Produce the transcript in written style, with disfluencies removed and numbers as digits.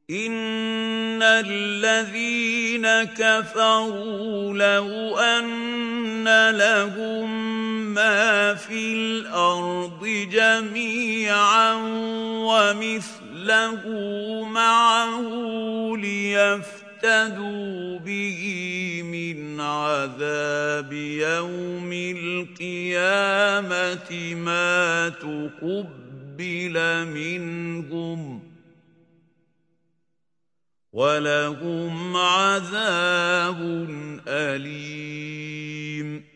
إِنَّ الَّذِينَ كَفَرُوا لَوْ أَنَّ لَهُم مَّا فِي الْأَرْضِ جَمِيعًا وَمِثْلَهُ مَعَهُ لِيَفْتَدُوا بِهِ مِنْ عَذَابِ يَوْمِ الْقِيَامَةِ مَا تُقُبِّلَ مِنْهُمْ وَلَهُمْ عَذَابٌ أَلِيمٌ